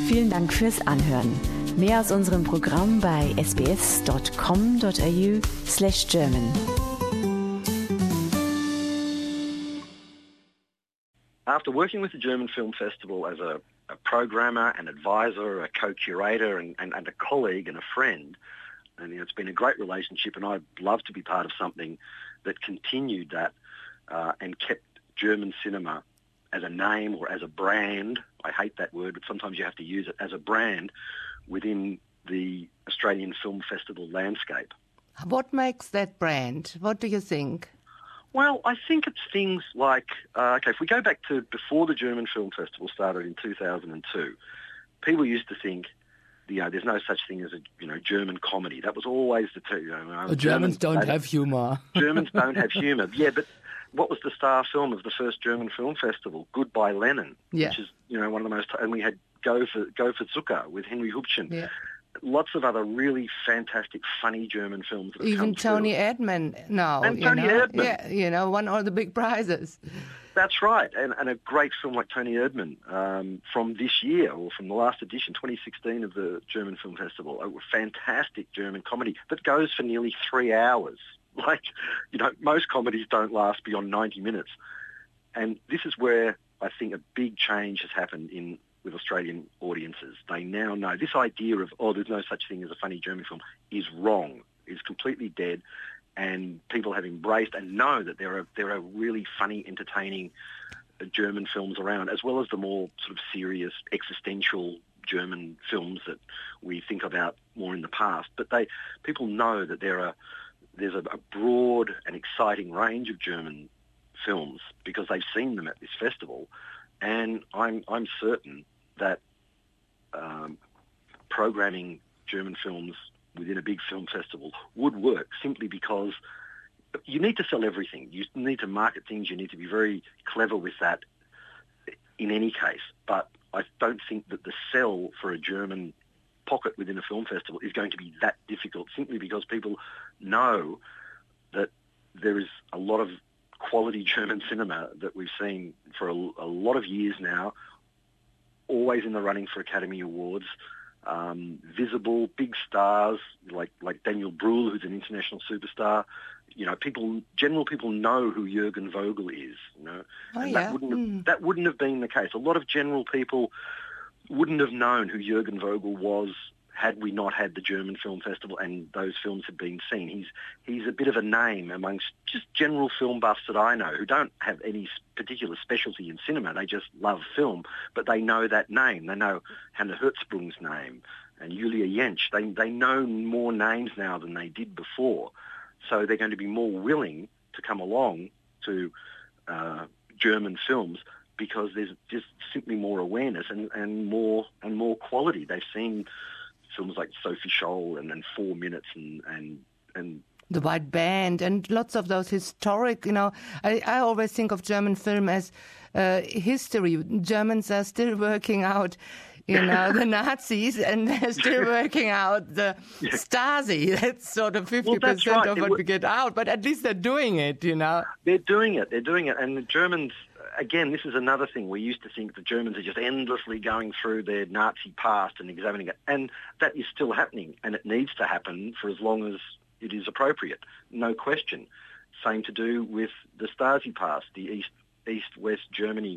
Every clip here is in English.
Vielen Dank fürs Anhören. Mehr aus unserem Programm bei sbs.com.au/German. After working with the German Film Festival as a programmer, an advisor, a co-curator and a colleague and a friend, and it's been a great relationship, and I'd love to be part of something that continued that and kept German cinema as a name or as a brand. I hate that word, but sometimes you have to use it as a brand within the Australian Film Festival landscape. What makes that brand? What do you think? Well, I think it's things like, if we go back to before the German Film Festival started in 2002, people used to think, there's no such thing as a, German comedy. That was always the Germans don't have humour. Germans don't have humour. Yeah, but what was the star film of the first German Film Festival? Goodbye Lenin, which is, one of the most... And we had Go for Zucker with Henry Hubchen. Yeah. Lots of other really fantastic, funny German films. That Even Tony Erdmann now. And Tony Erdmann. Yeah, won all the big prizes. That's right. And a great film like Tony Erdmann from this year, or from the last edition, 2016 of the German Film Festival. A fantastic German comedy that goes for nearly 3 hours. Most comedies don't last beyond 90 minutes. And this is where I think a big change has happened with Australian audiences. They now know this idea of, there's no such thing as a funny German film is wrong, is completely dead, and people have embraced and know that there are really funny, entertaining German films around, as well as the more sort of serious, existential German films that we think about more in the past. But people know that there's a broad and exciting range of German films because they've seen them at this festival, and I'm certain that programming German films within a big film festival would work simply because you need to sell everything. You need to market things. You need to be very clever with that in any case. But I don't think that the sell for a German pocket within a film festival is going to be that difficult, simply because people know that there is a lot of quality German cinema that we've seen for a lot of years now, always in the running for Academy Awards, visible, big stars like Daniel Brühl, who's an international superstar. General people know who Jürgen Vogel is. That wouldn't have been the case. A lot of general people wouldn't have known who Jürgen Vogel was had we not had the German Film Festival and those films had been seen. He's a bit of a name amongst just general film buffs that I know who don't have any particular specialty in cinema. They just love film, but they know that name. They know Hannah Hertzsprung's name and Julia Jentsch. They know more names now than they did before. So they're going to be more willing to come along to German films because there's just simply more awareness and more quality. They've seen films like Sophie Scholl and 4 Minutes and The White Band and lots of those historic, I always think of German film as history. Germans are still working out, the Nazis, and they're still working out the Stasi. That's sort of 50% of what we get out, but at least they're doing it, They're doing it. And the Germans, again, this is another thing. We used to think the Germans are just endlessly going through their Nazi past and examining it. And that is still happening, and it needs to happen for as long as it is appropriate. No question. Same to do with the Stasi past, the East-West Germany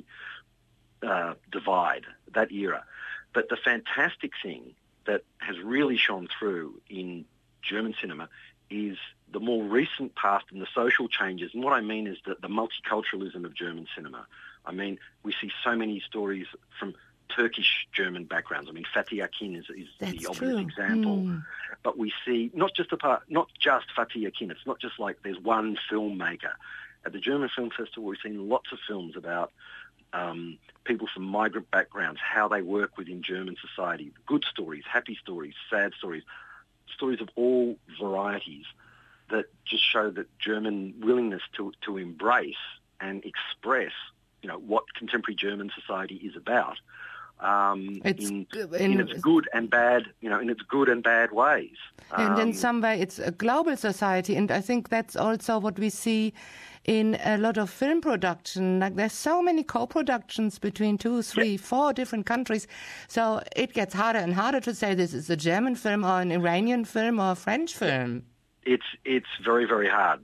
divide, that era. But the fantastic thing that has really shone through in German cinema is the more recent past and the social changes. And what I mean is that the multiculturalism of German cinema. I mean, we see so many stories from Turkish German backgrounds. I mean, Fatih Akin is the obvious example. But we see not just Fatih Akin. It's not just like there's one filmmaker. At the German Film Festival, we've seen lots of films about people from migrant backgrounds, how they work within German society, good stories, happy stories, sad stories, stories of all varieties that just show that German willingness to embrace and express, what contemporary German society is about. in its good and bad, in its good and bad ways. And in some way, it's a global society, and I think that's also what we see in a lot of film production. Like, there's so many co-productions between 2, 3, 4 different countries, so it gets harder and harder to say this is a German film or an Iranian film or a French film. It's very, very hard.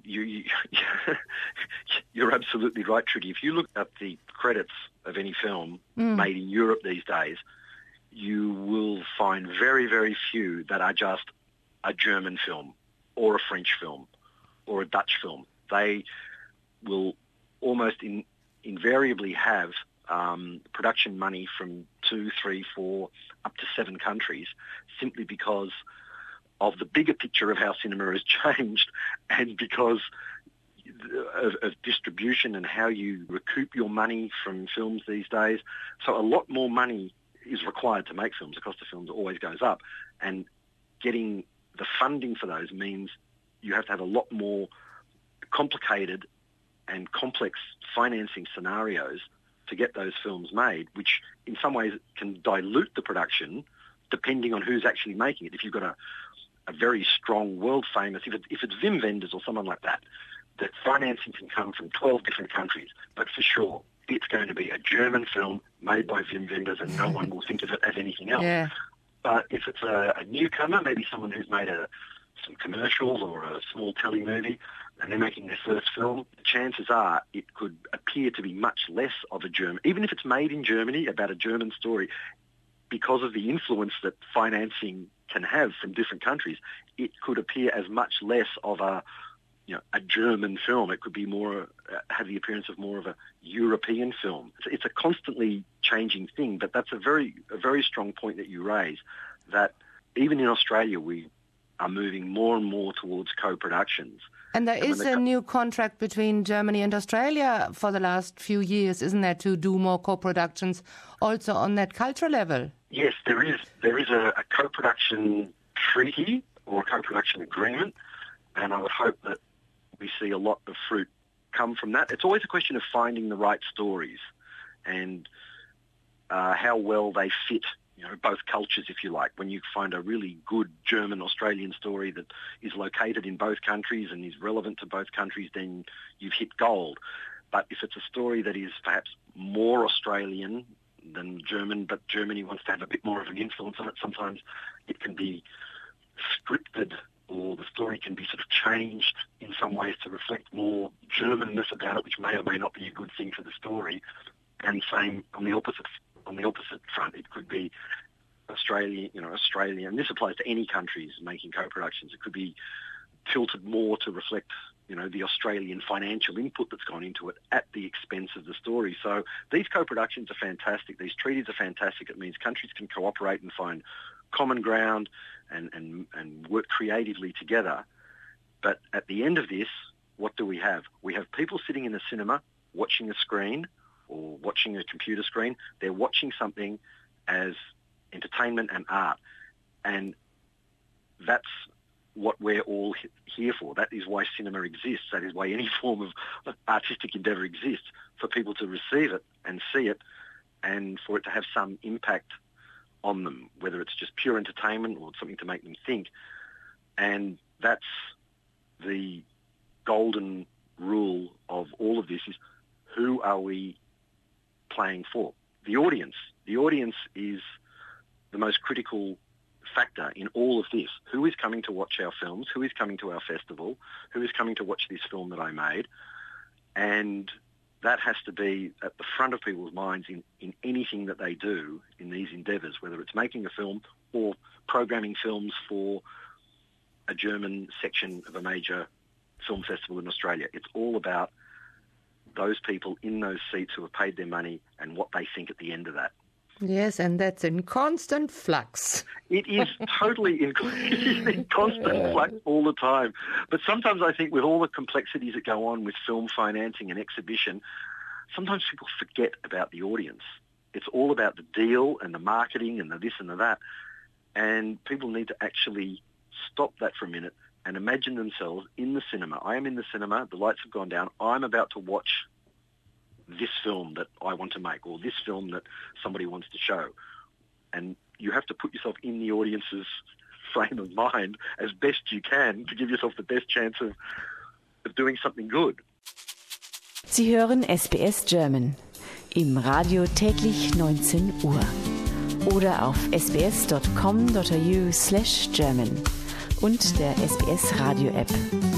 You're absolutely right, Trudy. If you look at the credits of any film made in Europe these days, you will find very, very few that are just a German film or a French film or a Dutch film. They will almost invariably have production money from 2, 3, 4, up to 7 countries, simply because of the bigger picture of how cinema has changed, and because of distribution and how you recoup your money from films these days. So a lot more money is required to make films. The cost of films always goes up, and getting the funding for those means you have to have a lot more complicated and complex financing scenarios to get those films made, which in some ways can dilute the production depending on who's actually making it. If you've got a very strong, world-famous, if it's Wim Wenders or someone like that, the financing can come from 12 different countries, but for sure it's going to be a German film made by Wim Wenders, and no one will think of it as anything else. Yeah. But if it's a newcomer, maybe someone who's made some commercials or a small telly movie, and they're making their first film, the chances are it could appear to be much less of a German, even if it's made in Germany about a German story, because of the influence that financing can have from different countries, it could appear as much less of a German film. It could be more, have the appearance of more of a European film. It's a constantly changing thing, but that's a very strong point that you raise, that even in Australia we are moving more and more towards co-productions. And there is a new contract between Germany and Australia for the last few years, isn't there, to do more co-productions also on that cultural level? Yes, there is. There is a co-production treaty or a co-production agreement, and I would hope that we see a lot of fruit come from that. It's always a question of finding the right stories and how well they fit, both cultures, if you like. When you find a really good German-Australian story that is located in both countries and is relevant to both countries, then you've hit gold. But if it's a story that is perhaps more Australian than German, but Germany wants to have a bit more of an influence on it, sometimes it can be scripted, or the story can be sort of changed in some ways to reflect more Germanness about it, which may or may not be a good thing for the story. And same on the opposite front, it could be Australia, and this applies to any countries making co-productions. It could be tilted more to reflect, the Australian financial input that's gone into it at the expense of the story. So these co-productions are fantastic. These treaties are fantastic. It means countries can cooperate and find common ground and work creatively together. But at the end of this, what do we have? We have people sitting in a cinema watching a screen or watching a computer screen. They're watching something as entertainment and art. And that's what we're all here for. That is why cinema exists. That is why any form of artistic endeavour exists, for people to receive it and see it, and for it to have some impact on them, whether it's just pure entertainment or something to make them think. And that's the golden rule of all of this, is who are we playing for? The audience. The audience is the most critical factor in all of this. Who is coming to watch our films? Who is coming to our festival? Who is coming to watch this film that I made? And that has to be at the front of people's minds in anything that they do in these endeavours, whether it's making a film or programming films for a German section of a major film festival in Australia. It's all about those people in those seats who have paid their money and what they think at the end of that. Yes, and that's in constant flux. It is totally in constant flux all the time. But sometimes I think with all the complexities that go on with film financing and exhibition, sometimes people forget about the audience. It's all about the deal and the marketing and the this and the that. And people need to actually stop that for a minute and imagine themselves in the cinema. I am in the cinema, the lights have gone down, I'm about to watch this film that I want to make or this film that somebody wants to show. And you have to put yourself in the audience's frame of mind as best you can to give yourself the best chance of doing something good. Sie hören SBS German im Radio täglich 19 Uhr oder auf sbs.com.au/German und der SBS Radio App.